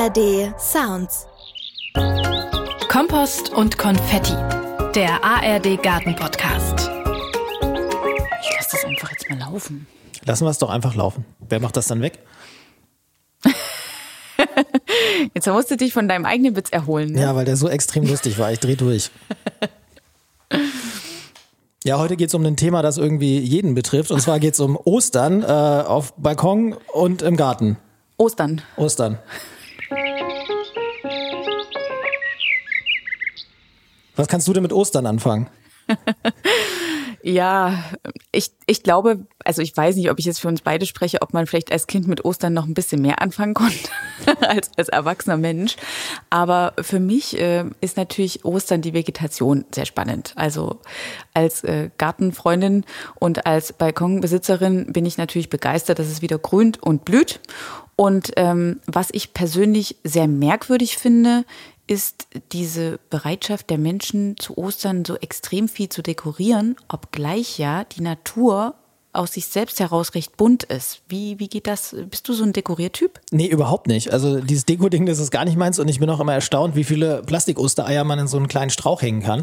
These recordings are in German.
ARD Sounds. Kompost und Konfetti, der ARD Garten-Podcast. Ich lasse das einfach jetzt mal laufen. Lassen wir es doch einfach laufen. Wer macht das dann weg? Jetzt musst du dich von deinem eigenen Witz erholen. Ne? Ja, weil der so extrem lustig war. Ich dreh durch. Ja, heute geht es um ein Thema, das irgendwie jeden betrifft. Und zwar geht es um Ostern auf Balkon und im Garten. Ostern. Was kannst du denn mit Ostern anfangen? Ja, ich glaube, also ich weiß nicht, ob ich jetzt für uns beide spreche, ob man vielleicht als Kind mit Ostern noch ein bisschen mehr anfangen konnte als erwachsener Mensch. Aber für mich ist natürlich Ostern die Vegetation sehr spannend. Also als Gartenfreundin und als Balkonbesitzerin bin ich natürlich begeistert, dass es wieder grünt und blüht. Und was ich persönlich sehr merkwürdig finde, ist diese Bereitschaft der Menschen zu Ostern so extrem viel zu dekorieren, obgleich ja die Natur aus sich selbst heraus recht bunt ist. Wie geht das? Bist du so ein Dekoriertyp? Nee, überhaupt nicht. Also dieses Deko-Ding, das ist gar nicht meins und ich bin auch immer erstaunt, wie viele Plastik-Ostereier man in so einen kleinen Strauch hängen kann.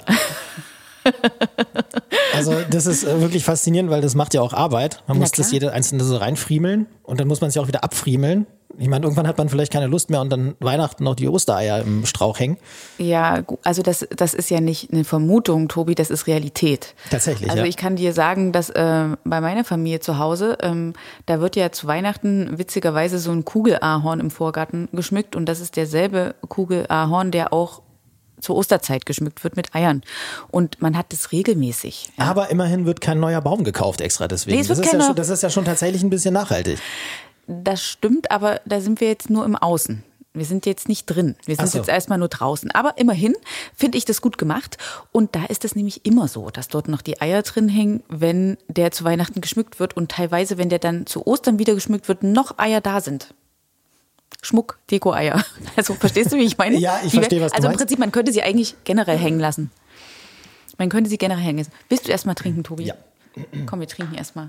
Also das ist wirklich faszinierend, weil das macht ja auch Arbeit. Man muss das jede einzelne so reinfriemeln und dann muss man sich auch wieder abfriemeln. Ich meine, irgendwann hat man vielleicht keine Lust mehr und dann Weihnachten noch die Ostereier im Strauch hängen. Ja, also das ist ja nicht eine Vermutung, Tobi, das ist Realität. Tatsächlich, Also ja. ich kann dir sagen, dass bei meiner Familie zu Hause, da wird ja zu Weihnachten witzigerweise so ein Kugelahorn im Vorgarten geschmückt und das ist derselbe Kugelahorn, der auch zur Osterzeit geschmückt wird mit Eiern. Und man hat das regelmäßig. Ja. Aber immerhin wird kein neuer Baum gekauft extra deswegen. Nee, das ist ja schon tatsächlich ein bisschen nachhaltig. Das stimmt, aber da sind wir jetzt nur im Außen. Wir sind jetzt nicht drin. Wir sind jetzt erstmal nur draußen. Aber immerhin finde ich das gut gemacht. Und da ist es nämlich immer so, dass dort noch die Eier drin hängen, wenn der zu Weihnachten geschmückt wird. Und teilweise, wenn der dann zu Ostern wieder geschmückt wird, noch Eier da sind. Schmuck, Deko-Eier. Also verstehst du, wie ich meine? Ja, ich verstehe, was du meinst. Also im Prinzip, man könnte sie eigentlich generell hängen lassen. Willst du erstmal trinken, Tobi? Ja. Komm, wir trinken erstmal.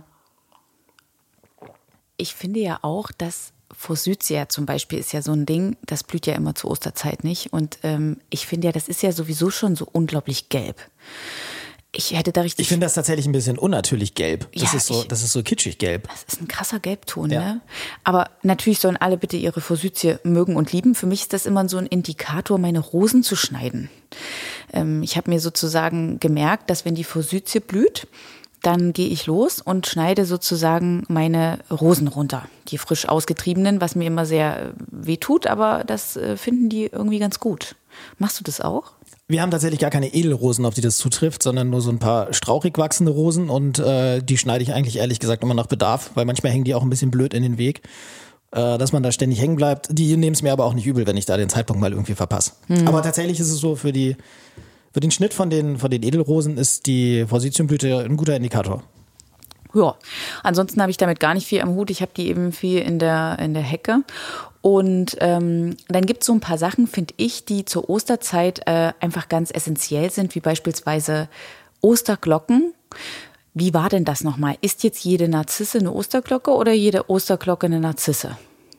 Ich finde ja auch, dass Forsythia zum Beispiel ist ja so ein Ding, das blüht ja immer zur Osterzeit, nicht? Und ich finde ja, das ist ja sowieso schon so unglaublich gelb. Ich finde das tatsächlich ein bisschen unnatürlich gelb. Das Ja, ist so kitschig gelb. Das ist ein krasser Gelbton, Ja. ne? Aber natürlich sollen alle bitte ihre Forsythie mögen und lieben. Für mich ist das immer so ein Indikator, meine Rosen zu schneiden. Ich habe mir sozusagen gemerkt, dass wenn die Forsythie blüht, dann gehe ich los und schneide sozusagen meine Rosen runter. Die frisch ausgetriebenen, was mir immer sehr weh tut, aber das finden die irgendwie ganz gut. Machst du das auch? Wir haben tatsächlich gar keine Edelrosen, auf die das zutrifft, sondern nur so ein paar strauchig wachsende Rosen und die schneide ich eigentlich ehrlich gesagt immer nach Bedarf, weil manchmal hängen die auch ein bisschen blöd in den Weg, dass man da ständig hängen bleibt. Die nehmen es mir aber auch nicht übel, wenn ich da den Zeitpunkt mal irgendwie verpasse. Aber tatsächlich ist es so, für den Schnitt von den Edelrosen ist die Forsythienblüte ein guter Indikator. Ja, ansonsten habe ich damit gar nicht viel am Hut. Ich habe die eben viel in der Hecke. Und dann gibt es so ein paar Sachen, finde ich, die zur Osterzeit einfach ganz essentiell sind, wie beispielsweise Osterglocken. Wie war denn das nochmal? Ist jetzt jede Narzisse eine Osterglocke oder jede Osterglocke eine Narzisse?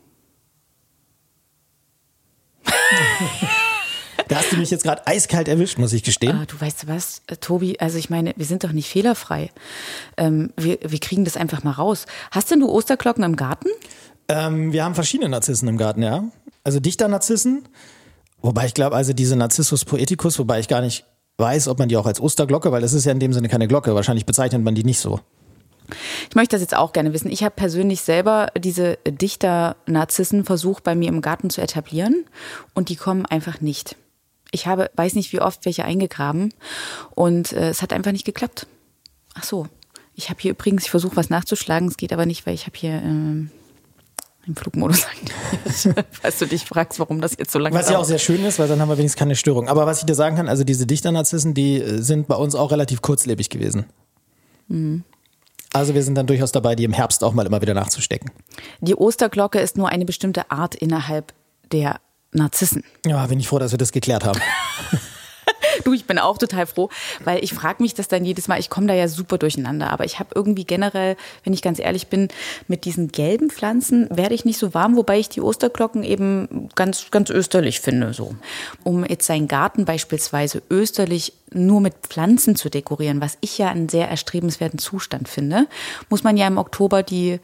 Da hast du mich jetzt gerade eiskalt erwischt, muss ich gestehen. Du weißt was, Tobi, also ich meine, wir sind doch nicht fehlerfrei. Wir kriegen das einfach mal raus. Hast denn du Osterglocken im Garten? Wir haben verschiedene Narzissen im Garten, ja. Also Dichternarzissen, wobei ich glaube, also diese Narcissus poeticus, wobei ich gar nicht weiß, ob man die auch als Osterglocke, weil das ist ja in dem Sinne keine Glocke, wahrscheinlich bezeichnet man die nicht so. Ich möchte das jetzt auch gerne wissen. Ich habe persönlich selber diese Dichternarzissen versucht, bei mir im Garten zu etablieren und die kommen einfach nicht. Ich weiß nicht, wie oft welche eingegraben und es hat einfach nicht geklappt. Ach so, ich habe hier übrigens, ich versuche was nachzuschlagen, es geht aber nicht, weil ich habe hier im Flugmodus aktiviert. Falls du dich fragst, warum das jetzt so lange dauert. Was ja auch sehr schön ist, weil dann haben wir wenigstens keine Störung. Aber was ich dir sagen kann, also diese Dichternarzissen, die sind bei uns auch relativ kurzlebig gewesen. Mhm. Also wir sind dann durchaus dabei, die im Herbst auch mal immer wieder nachzustecken. Die Osterglocke ist nur eine bestimmte Art innerhalb der Narzissen. Ja, bin ich froh, dass wir das geklärt haben. Du, ich bin auch total froh, weil ich frage mich das dann jedes Mal, ich komme da ja super durcheinander, aber ich habe irgendwie generell, wenn ich ganz ehrlich bin, mit diesen gelben Pflanzen werde ich nicht so warm, wobei ich die Osterglocken eben ganz, ganz österlich finde. So. Um jetzt seinen Garten beispielsweise österlich nur mit Pflanzen zu dekorieren, was ich ja einen sehr erstrebenswerten Zustand finde, muss man ja im Oktober die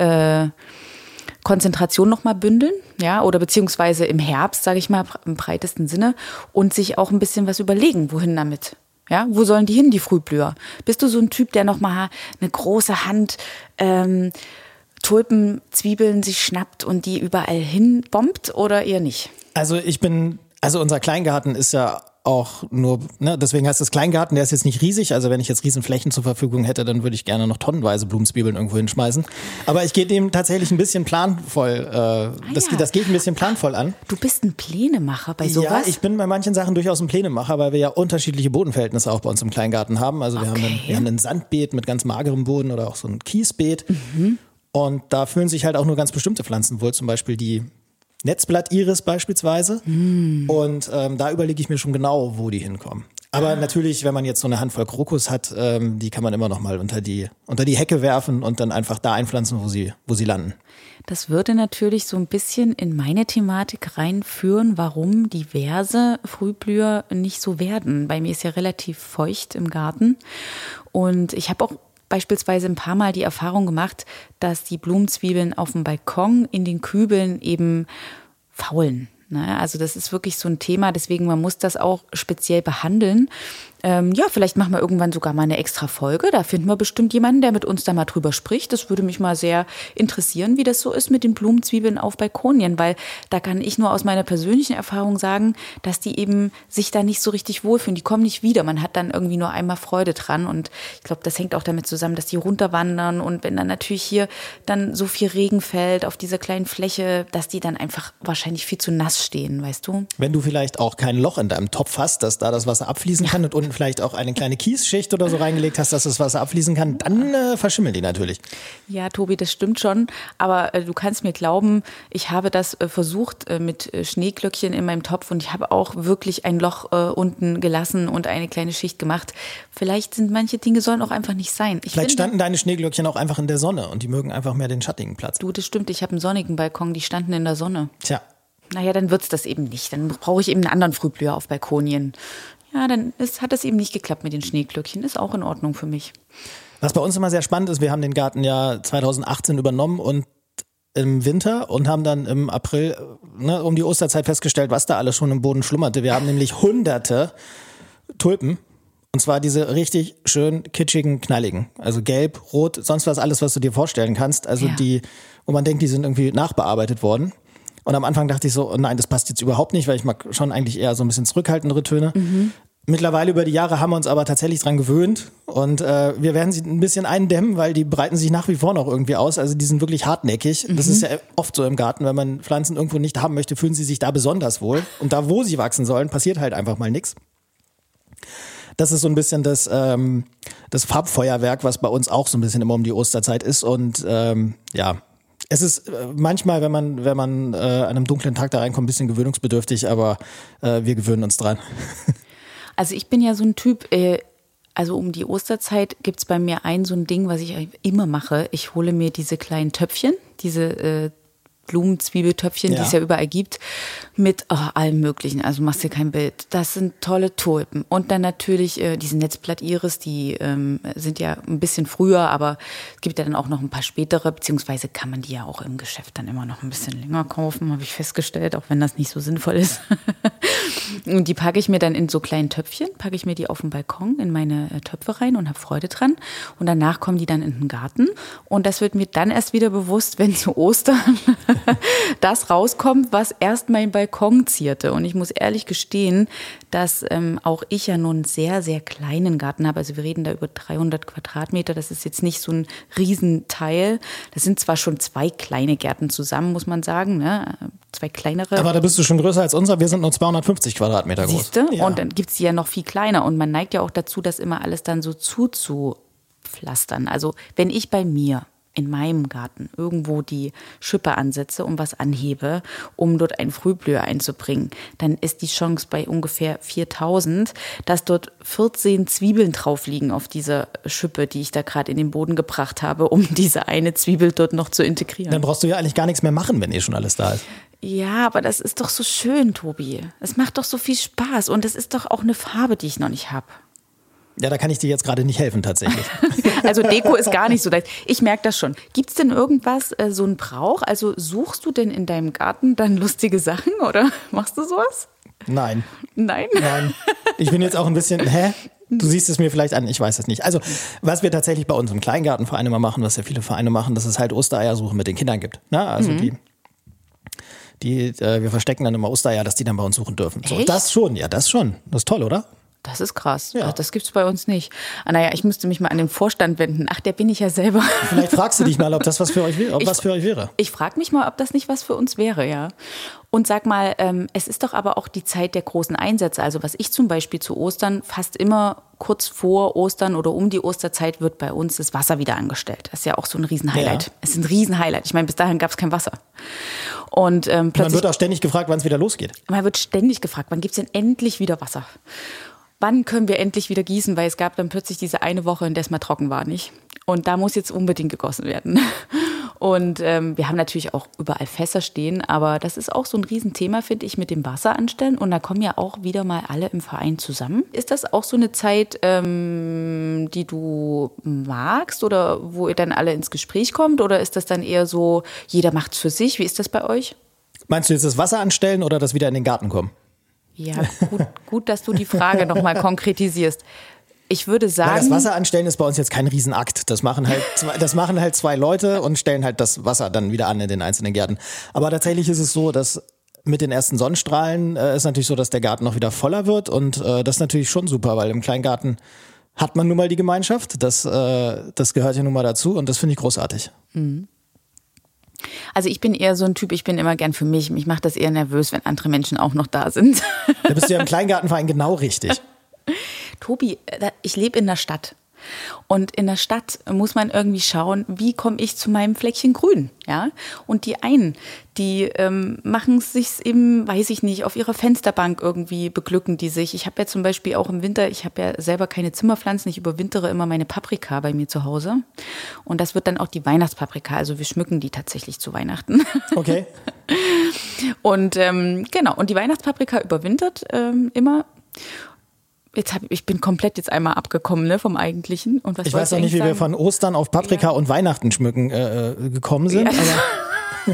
Konzentration nochmal bündeln, ja, oder beziehungsweise im Herbst, sage ich mal, im breitesten Sinne und sich auch ein bisschen was überlegen, wohin damit. Ja, wo sollen die hin, die Frühblüher? Bist du so ein Typ, der nochmal eine große Hand Tulpen, Zwiebeln sich schnappt und die überall hin bombt oder eher nicht? Also unser Kleingarten ist ja auch nur, ne, deswegen heißt es Kleingarten, der ist jetzt nicht riesig, also wenn ich jetzt Riesenflächen zur Verfügung hätte, dann würde ich gerne noch tonnenweise Blumenzwiebeln irgendwo hinschmeißen. Aber ich gehe dem tatsächlich ein bisschen planvoll, das geht ein bisschen planvoll an. Du bist ein Plänemacher bei sowas? Ja, ich bin bei manchen Sachen durchaus ein Plänemacher, weil wir ja unterschiedliche Bodenverhältnisse auch bei uns im Kleingarten haben. Also wir haben ein Sandbeet mit ganz magerem Boden oder auch so ein Kiesbeet. Und da fühlen sich halt auch nur ganz bestimmte Pflanzen wohl, zum Beispiel die Netzblattiris beispielsweise. Und da überlege ich mir schon genau, wo die hinkommen. Aber natürlich, wenn man jetzt so eine Handvoll Krokus hat, die kann man immer noch mal unter die Hecke werfen und dann einfach da einpflanzen, wo sie landen. Das würde natürlich so ein bisschen in meine Thematik reinführen, warum diverse Frühblüher nicht so werden. Bei mir ist ja relativ feucht im Garten und ich habe auch beispielsweise ein paar Mal die Erfahrung gemacht, dass die Blumenzwiebeln auf dem Balkon in den Kübeln eben faulen. Also das ist wirklich so ein Thema, deswegen man muss das auch speziell behandeln. Vielleicht machen wir irgendwann sogar mal eine extra Folge. Da finden wir bestimmt jemanden, der mit uns da mal drüber spricht. Das würde mich mal sehr interessieren, wie das so ist mit den Blumenzwiebeln auf Balkonien, weil da kann ich nur aus meiner persönlichen Erfahrung sagen, dass die eben sich da nicht so richtig wohlfühlen. Die kommen nicht wieder. Man hat dann irgendwie nur einmal Freude dran und ich glaube, das hängt auch damit zusammen, dass die runterwandern und wenn dann natürlich hier dann so viel Regen fällt auf dieser kleinen Fläche, dass die dann einfach wahrscheinlich viel zu nass stehen, weißt du? Wenn du vielleicht auch kein Loch in deinem Topf hast, dass da das Wasser abfließen kann und unten vielleicht auch eine kleine Kiesschicht oder so reingelegt hast, dass das Wasser abfließen kann, dann verschimmeln die natürlich. Ja, Tobi, das stimmt schon. Aber du kannst mir glauben, ich habe das versucht mit Schneeglöckchen in meinem Topf und ich habe auch wirklich ein Loch unten gelassen und eine kleine Schicht gemacht. Vielleicht sind manche Dinge sollen auch einfach nicht sein. Vielleicht standen deine Schneeglöckchen auch einfach in der Sonne und die mögen einfach mehr den schattigen Platz. Du, das stimmt. Ich habe einen sonnigen Balkon, die standen in der Sonne. Tja. Naja, dann wird's das eben nicht. Dann brauche ich eben einen anderen Frühblüher auf Balkonien. Ja, dann hat das eben nicht geklappt mit den Schneeglöckchen. Ist auch in Ordnung für mich. Was bei uns immer sehr spannend ist, wir haben den Garten ja 2018 übernommen und im Winter und haben dann im April um die Osterzeit festgestellt, was da alles schon im Boden schlummerte. Wir haben nämlich hunderte Tulpen. Und zwar diese richtig schön kitschigen, knalligen. Also gelb, rot, sonst was, alles, was du dir vorstellen kannst. Also die, wo man denkt, die sind irgendwie nachbearbeitet worden. Und am Anfang dachte ich so, oh nein, das passt jetzt überhaupt nicht, weil ich mag schon eigentlich eher so ein bisschen zurückhaltendere Töne. Mittlerweile über die Jahre haben wir uns aber tatsächlich dran gewöhnt und wir werden sie ein bisschen eindämmen, weil die breiten sich nach wie vor noch irgendwie aus. Also die sind wirklich hartnäckig. Das ist ja oft so im Garten, wenn man Pflanzen irgendwo nicht haben möchte, fühlen sie sich da besonders wohl. Und da, wo sie wachsen sollen, passiert halt einfach mal nichts. Das ist so ein bisschen das Farbfeuerwerk, was bei uns auch so ein bisschen immer um die Osterzeit ist und es ist manchmal, wenn man an einem dunklen Tag da reinkommt, ein bisschen gewöhnungsbedürftig, aber wir gewöhnen uns dran. Also ich bin ja so ein Typ, also um die Osterzeit gibt's bei mir so ein Ding, was ich immer mache. Ich hole mir diese kleinen Töpfchen, diese Blumenzwiebeltöpfchen, die es ja überall gibt, mit allem Möglichen. Also machst dir kein Bild. Das sind tolle Tulpen. Und dann natürlich diese Netzblattiris, die sind ja ein bisschen früher, aber es gibt ja dann auch noch ein paar spätere, beziehungsweise kann man die ja auch im Geschäft dann immer noch ein bisschen länger kaufen, habe ich festgestellt, auch wenn das nicht so sinnvoll ist. Und die packe ich mir dann in so kleinen Töpfchen, packe ich mir die auf den Balkon in meine Töpfe rein und habe Freude dran. Und danach kommen die dann in den Garten. Und das wird mir dann erst wieder bewusst, wenn zu Ostern das rauskommt, was erst mein Balkon zierte. Und ich muss ehrlich gestehen, dass auch ich ja nun einen sehr, sehr kleinen Garten habe. Also wir reden da über 300 Quadratmeter. Das ist jetzt nicht so ein Riesenteil. Das sind zwar schon 2 kleine Gärten zusammen, muss man sagen, ne? 2 kleinere. Aber da bist du schon größer als unser. Wir sind nur 250 Quadratmeter groß. Siehste? Ja. Und dann gibt's die ja noch viel kleiner. Und man neigt ja auch dazu, das immer alles dann so zuzupflastern. Also wenn ich bei mir in meinem Garten irgendwo die Schippe ansetze und was anhebe, um dort einen Frühblüher einzubringen, dann ist die Chance bei ungefähr 4000, dass dort 14 Zwiebeln drauf liegen auf dieser Schippe, die ich da gerade in den Boden gebracht habe, um diese eine Zwiebel dort noch zu integrieren. Dann brauchst du ja eigentlich gar nichts mehr machen, wenn schon alles da ist. Ja, aber das ist doch so schön, Tobi. Es macht doch so viel Spaß und es ist doch auch eine Farbe, die ich noch nicht habe. Ja, da kann ich dir jetzt gerade nicht helfen, tatsächlich. Also Deko ist gar nicht so leicht. Ich merke das schon. Gibt es denn irgendwas, so ein Brauch? Also suchst du denn in deinem Garten dann lustige Sachen oder machst du sowas? Nein. Nein? Nein. Ich bin jetzt auch ein bisschen, Du siehst es mir vielleicht an, ich weiß es nicht. Also, was wir tatsächlich bei uns im Kleingartenverein immer machen, was ja viele Vereine machen, dass es halt Ostereiersuchen mit den Kindern gibt. Na, also wir verstecken dann immer Ostereier, dass die dann bei uns suchen dürfen. So, das schon, ja, das schon. Das ist toll, oder? Das ist krass. Ja. Das gibt's bei uns nicht. Naja, ich müsste mich mal an den Vorstand wenden. Ach, der bin ich ja selber. Vielleicht fragst du dich mal, ob das was für euch wäre. Ich frage mich mal, ob das nicht was für uns wäre, ja. Und sag mal, es ist doch aber auch die Zeit der großen Einsätze. Also was ich zum Beispiel zu Ostern fast immer kurz vor Ostern oder um die Osterzeit wird bei uns das Wasser wieder angestellt. Das ist ja auch so ein Riesenhighlight. Ja. Es ist ein Riesenhighlight. Ich meine, bis dahin gab es kein Wasser. Und plötzlich, man wird auch ständig gefragt, wann es wieder losgeht. Man wird ständig gefragt, wann gibt's denn endlich wieder Wasser? Wann können wir endlich wieder gießen? Weil es gab dann plötzlich diese eine Woche, in der es mal trocken war, nicht? Und da muss jetzt unbedingt gegossen werden. Und wir haben natürlich auch überall Fässer stehen, aber das ist auch so ein Riesenthema, finde ich, mit dem Wasser anstellen. Und da kommen ja auch wieder mal alle im Verein zusammen. Ist das auch so eine Zeit, die du magst oder wo ihr dann alle ins Gespräch kommt? Oder ist das dann eher so, jeder macht's für sich? Wie ist das bei euch? Meinst du jetzt das Wasser anstellen oder das wieder in den Garten kommen? Ja, gut, dass du die Frage nochmal konkretisierst. Ich würde sagen. Ja, das Wasser anstellen ist bei uns jetzt kein Riesenakt. Das machen halt zwei Leute und stellen halt das Wasser dann wieder an in den einzelnen Gärten. Aber tatsächlich ist es so, dass mit den ersten Sonnenstrahlen ist natürlich so, dass der Garten noch wieder voller wird. Und das ist natürlich schon super, weil im Kleingarten hat man nun mal die Gemeinschaft. Das gehört ja nun mal dazu und das finde ich großartig. Mhm. Also ich bin eher so ein Typ, ich bin immer gern für mich. Mich macht das eher nervös, wenn andere Menschen auch noch da sind. Da bist du ja im Kleingartenverein genau richtig. Tobi, ich lebe in der Stadt. Und in der Stadt muss man irgendwie schauen, wie komme ich zu meinem Fleckchen Grün, ja? Und die einen, die machen es sich eben, weiß ich nicht, auf ihrer Fensterbank irgendwie beglücken die sich. Ich habe ja zum Beispiel auch im Winter, ich habe ja selber keine Zimmerpflanzen, ich überwintere immer meine Paprika bei mir zu Hause. Und das wird dann auch die Weihnachtspaprika, also wir schmücken die tatsächlich zu Weihnachten. Okay. Und genau, und die Weihnachtspaprika überwintert immer. Ich bin komplett jetzt einmal abgekommen, ne, vom Eigentlichen. Und was ich weiß auch nicht, wie wir von Ostern auf Paprika und Weihnachten schmücken gekommen sind. Ja. Aber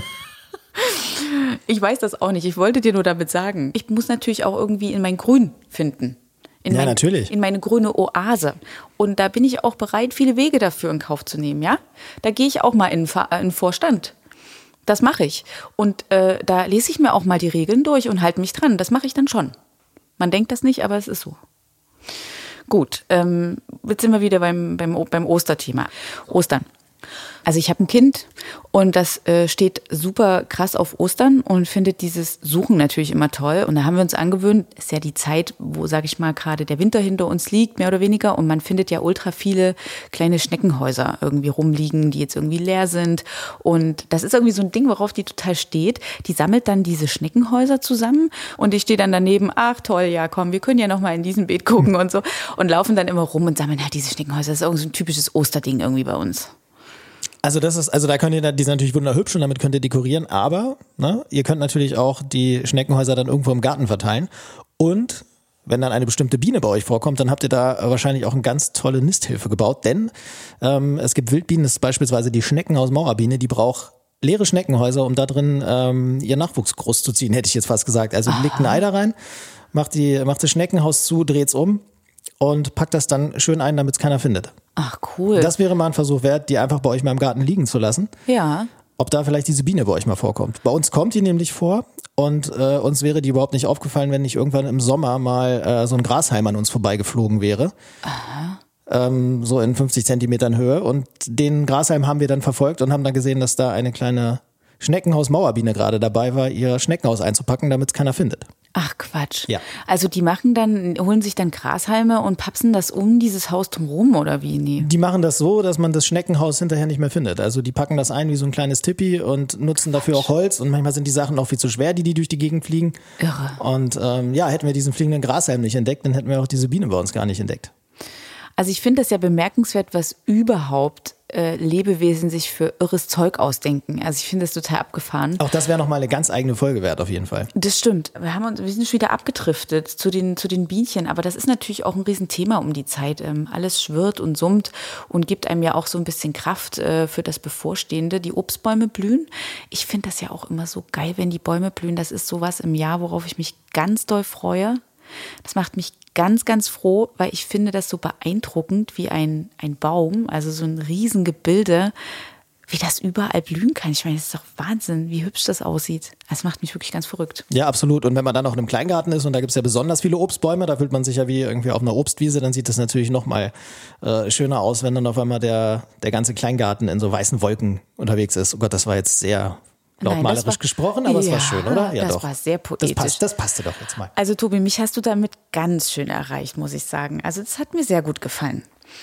ich weiß das auch nicht. Ich wollte dir nur damit sagen, ich muss natürlich auch irgendwie in mein Grün finden. Natürlich. In meine grüne Oase. Und da bin ich auch bereit, viele Wege dafür in Kauf zu nehmen, ja? Da gehe ich auch mal in den Vorstand. Das mache ich. Und da lese ich mir auch mal die Regeln durch und halte mich dran. Das mache ich dann schon. Man denkt das nicht, aber es ist so. Gut, jetzt sind wir wieder beim Osterthema. Ostern. Also ich habe ein Kind und das steht super krass auf Ostern und findet dieses Suchen natürlich immer toll. Und da haben wir uns angewöhnt, ist ja die Zeit, wo, sage ich mal, gerade der Winter hinter uns liegt, mehr oder weniger. Und man findet ja ultra viele kleine Schneckenhäuser irgendwie rumliegen, die jetzt irgendwie leer sind. Und das ist irgendwie so ein Ding, worauf die total steht. Die sammelt dann diese Schneckenhäuser zusammen und ich stehe dann daneben, ach toll, ja komm, wir können ja noch mal in diesen Beet gucken und so. Und laufen dann immer rum und sammeln halt diese Schneckenhäuser. Das ist irgendwie so ein typisches Osterding irgendwie bei uns. Also da könnt ihr, die sind natürlich wunderhübsch und damit könnt ihr dekorieren, aber ihr könnt natürlich auch die Schneckenhäuser dann irgendwo im Garten verteilen und wenn dann eine bestimmte Biene bei euch vorkommt, dann habt ihr da wahrscheinlich auch eine ganz tolle Nisthilfe gebaut, denn es gibt Wildbienen, das ist beispielsweise die Schneckenhaus-Mauerbiene, die braucht leere Schneckenhäuser, um da drin ihr Nachwuchs groß zu ziehen, hätte ich jetzt fast gesagt. Also legt ein Ei da rein, macht das Schneckenhaus zu, dreht's um und packt das dann schön ein, damit es keiner findet. Ach, cool. Das wäre mal ein Versuch wert, die einfach bei euch mal im Garten liegen zu lassen. Ja. Ob da vielleicht diese Biene bei euch mal vorkommt. Bei uns kommt die nämlich vor und uns wäre die überhaupt nicht aufgefallen, wenn nicht irgendwann im Sommer mal so ein Grashalm an uns vorbeigeflogen wäre. Aha. So in 50 Zentimetern Höhe. Und den Grashalm haben wir dann verfolgt und haben dann gesehen, dass da eine kleine Schneckenhaus-Mauerbiene gerade dabei war, ihr Schneckenhaus einzupacken, damit es keiner findet. Ach Quatsch. Ja. Also die holen sich dann Grashalme und papsen das um dieses Haus drumherum oder wie? Nee. Die machen das so, dass man das Schneckenhaus hinterher nicht mehr findet. Also die packen das ein wie so ein kleines Tippi und nutzen dafür auch Holz. Und manchmal sind die Sachen auch viel zu schwer, die durch die Gegend fliegen. Irre. Und hätten wir diesen fliegenden Grashalm nicht entdeckt, dann hätten wir auch diese Biene bei uns gar nicht entdeckt. Also ich finde das ja bemerkenswert, was überhaupt Lebewesen sich für irres Zeug ausdenken. Also ich finde das total abgefahren. Auch das wäre nochmal eine ganz eigene Folge wert, auf jeden Fall. Das stimmt. Wir sind schon wieder abgedriftet zu den Bienchen. Aber das ist natürlich auch ein Riesenthema um die Zeit. Alles schwirrt und summt und gibt einem ja auch so ein bisschen Kraft für das Bevorstehende. Die Obstbäume blühen. Ich finde das ja auch immer so geil, wenn die Bäume blühen. Das ist sowas im Jahr, worauf ich mich ganz doll freue. Das macht mich ganz, ganz froh, weil ich finde das so beeindruckend wie ein Baum, also so ein Riesengebilde, wie das überall blühen kann. Ich meine, das ist doch Wahnsinn, wie hübsch das aussieht. Das macht mich wirklich ganz verrückt. Ja, absolut. Und wenn man dann auch in einem Kleingarten ist und da gibt es ja besonders viele Obstbäume, da fühlt man sich ja wie irgendwie auf einer Obstwiese, dann sieht das natürlich noch mal schöner aus, wenn dann auf einmal der ganze Kleingarten in so weißen Wolken unterwegs ist. Oh Gott, das war jetzt sehr lautmalerisch gesprochen, aber es war schön, oder? Ja, das doch. war sehr poetisch. Das passte doch jetzt mal. Also Tobi, mich hast du damit ganz schön erreicht, muss ich sagen. Also das hat mir sehr gut gefallen.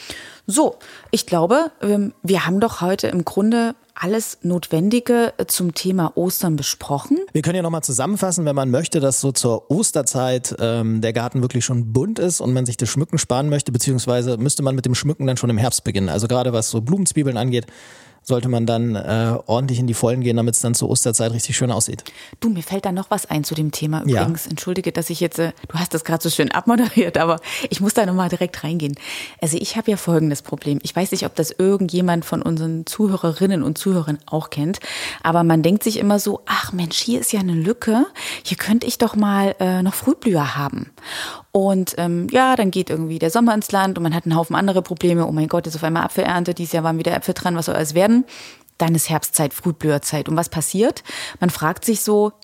So, ich glaube, wir haben doch heute im Grunde alles Notwendige zum Thema Ostern besprochen. Wir können ja nochmal zusammenfassen, wenn man möchte, dass so zur Osterzeit der Garten wirklich schon bunt ist und man sich das Schmücken sparen möchte, beziehungsweise müsste man mit dem Schmücken dann schon im Herbst beginnen. Also gerade was so Blumenzwiebeln angeht, sollte man dann ordentlich in die Vollen gehen, damit es dann zur Osterzeit richtig schön aussieht. Du, mir fällt da noch was ein zu dem Thema übrigens. Ja. Entschuldige, dass ich jetzt, du hast das gerade so schön abmoderiert, aber ich muss da nochmal direkt reingehen. Also ich habe ja folgendes Problem. Ich weiß nicht, ob das irgendjemand von unseren Zuhörerinnen und Zuhörern auch kennt, aber man denkt sich immer so, ach Mensch, hier ist ja eine Lücke, hier könnte ich doch mal noch Frühblüher haben. Und dann geht irgendwie der Sommer ins Land und man hat einen Haufen andere Probleme. Oh mein Gott, jetzt auf einmal Apfelernte, dieses Jahr waren wieder Äpfel dran, was soll alles werden? Dann ist Herbstzeit, Frühblüherzeit. Und was passiert? Man fragt sich so,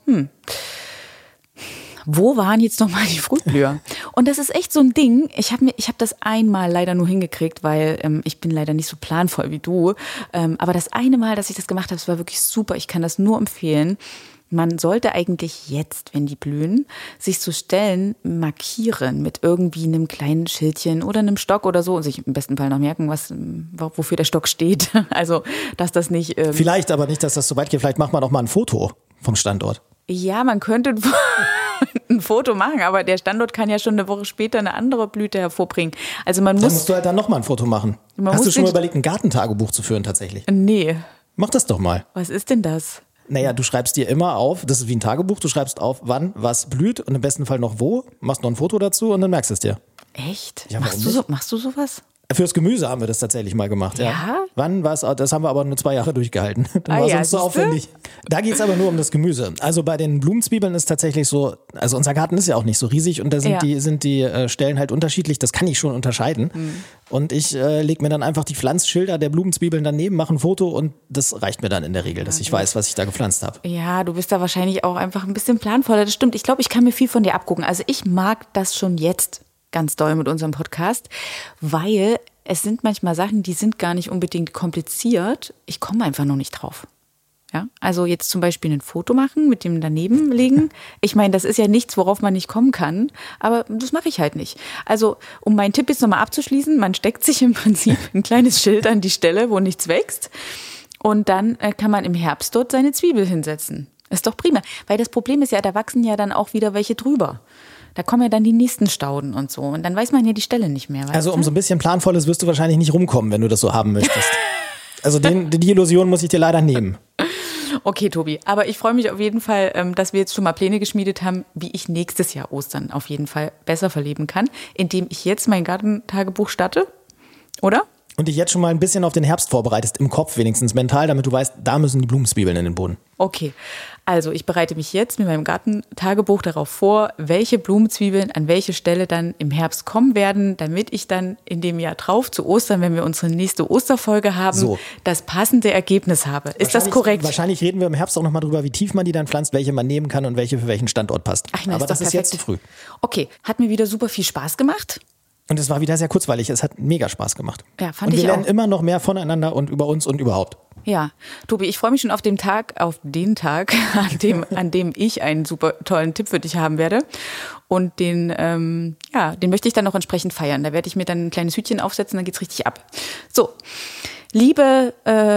wo waren jetzt nochmal die Frühblüher? Und das ist echt so ein Ding. Ich hab das einmal leider nur hingekriegt, weil ich bin leider nicht so planvoll wie du. Aber das eine Mal, dass ich das gemacht habe, das war wirklich super. Ich kann das nur empfehlen. Man sollte eigentlich jetzt, wenn die blühen, sich so Stellen markieren mit irgendwie einem kleinen Schildchen oder einem Stock oder so und sich im besten Fall noch merken, wofür der Stock steht. Also, dass das nicht... Vielleicht, aber nicht, dass das so weit geht. Vielleicht macht man auch mal ein Foto vom Standort. Ja, man könnte ein Foto machen, aber der Standort kann ja schon eine Woche später eine andere Blüte hervorbringen. Also man muss... Dann musst du halt dann nochmal ein Foto machen. Hast du schon mal überlegt, ein Gartentagebuch zu führen tatsächlich? Nee. Mach das doch mal. Was ist denn das? Naja, du schreibst dir immer auf, das ist wie ein Tagebuch, du schreibst auf, wann was blüht und im besten Fall noch wo, machst noch ein Foto dazu und dann merkst du es dir. Echt? Ja, machst du sowas? Fürs Gemüse haben wir das tatsächlich mal gemacht, ja. Wann was? Das haben wir aber nur 2 Jahre durchgehalten. Dann war es uns so aufwendig. Da geht es aber nur um das Gemüse. Also bei den Blumenzwiebeln ist tatsächlich so, also unser Garten ist ja auch nicht so riesig und da sind die Stellen halt unterschiedlich. Das kann ich schon unterscheiden. Und ich lege mir dann einfach die Pflanzschilder der Blumenzwiebeln daneben, mache ein Foto und das reicht mir dann in der Regel, dass ich weiß, was ich da gepflanzt habe. Ja, du bist da wahrscheinlich auch einfach ein bisschen planvoller. Das stimmt. Ich glaube, ich kann mir viel von dir abgucken. Also ich mag das schon jetzt ganz doll mit unserem Podcast, weil es sind manchmal Sachen, die sind gar nicht unbedingt kompliziert. Ich komme einfach noch nicht drauf. Ja, also jetzt zum Beispiel ein Foto machen, mit dem daneben legen. Ich meine, das ist ja nichts, worauf man nicht kommen kann, aber das mache ich halt nicht. Also, um meinen Tipp jetzt nochmal abzuschließen, man steckt sich im Prinzip ein kleines Schild an die Stelle, wo nichts wächst und dann kann man im Herbst dort seine Zwiebel hinsetzen. Ist doch prima, weil das Problem ist ja, da wachsen ja dann auch wieder welche drüber. Da kommen ja dann die nächsten Stauden und so. Und dann weiß man ja die Stelle nicht mehr. Also um so ein bisschen Planvolles wirst du wahrscheinlich nicht rumkommen, wenn du das so haben möchtest. Also die Illusion muss ich dir leider nehmen. Okay, Tobi. Aber ich freue mich auf jeden Fall, dass wir jetzt schon mal Pläne geschmiedet haben, wie ich nächstes Jahr Ostern auf jeden Fall besser verleben kann, indem ich jetzt mein Gartentagebuch starte. Oder? Und dich jetzt schon mal ein bisschen auf den Herbst vorbereitest, im Kopf wenigstens mental, damit du weißt, da müssen die Blumenzwiebeln in den Boden. Okay, also ich bereite mich jetzt mit meinem Gartentagebuch darauf vor, welche Blumenzwiebeln an welche Stelle dann im Herbst kommen werden, damit ich dann in dem Jahr drauf zu Ostern, wenn wir unsere nächste Osterfolge haben, das passende Ergebnis habe. Ist das korrekt? Wahrscheinlich reden wir im Herbst auch nochmal drüber, wie tief man die dann pflanzt, welche man nehmen kann und welche für welchen Standort passt. Ach, na, aber das ist jetzt zu früh. Okay, hat mir wieder super viel Spaß gemacht. Und es war wieder sehr kurzweilig. Es hat mega Spaß gemacht. Ja, fand ich auch. Und wir lernen immer noch mehr voneinander und über uns und überhaupt. Ja, Tobi, ich freue mich schon auf den Tag, an dem ich einen super tollen Tipp für dich haben werde. Und den möchte ich dann noch entsprechend feiern. Da werde ich mir dann ein kleines Hütchen aufsetzen, dann geht's richtig ab. So, liebe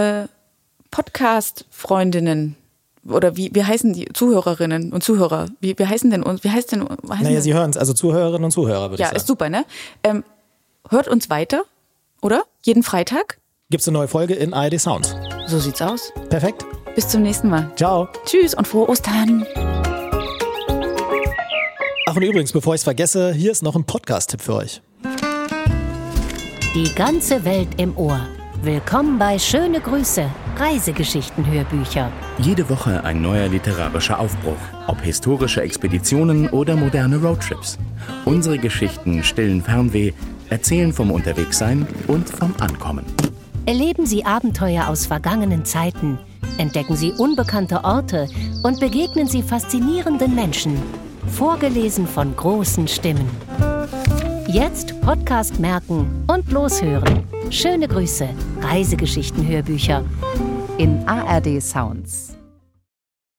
Podcast-Freundinnen, oder wie heißen die Zuhörerinnen und Zuhörer? Wie heißen denn uns? Naja, Sie hören es, also Zuhörerinnen und Zuhörer, würde ich sagen. Ja, ist super, ne? Hört uns weiter, oder? Jeden Freitag. Gibt's eine neue Folge in ARD Sounds. So sieht's aus. Perfekt. Bis zum nächsten Mal. Ciao. Tschüss und frohe Ostern. Ach, und übrigens, bevor ich es vergesse, hier ist noch ein Podcast-Tipp für euch. Die ganze Welt im Ohr. Willkommen bei Schöne Grüße, Reisegeschichten-Hörbücher. Jede Woche ein neuer literarischer Aufbruch. Ob historische Expeditionen oder moderne Roadtrips. Unsere Geschichten stillen Fernweh, erzählen vom Unterwegssein und vom Ankommen. Erleben Sie Abenteuer aus vergangenen Zeiten, entdecken Sie unbekannte Orte und begegnen Sie faszinierenden Menschen. Vorgelesen von großen Stimmen. Jetzt Podcast merken und loshören. Schöne Grüße, Reisegeschichten-Hörbücher. In ARD Sounds.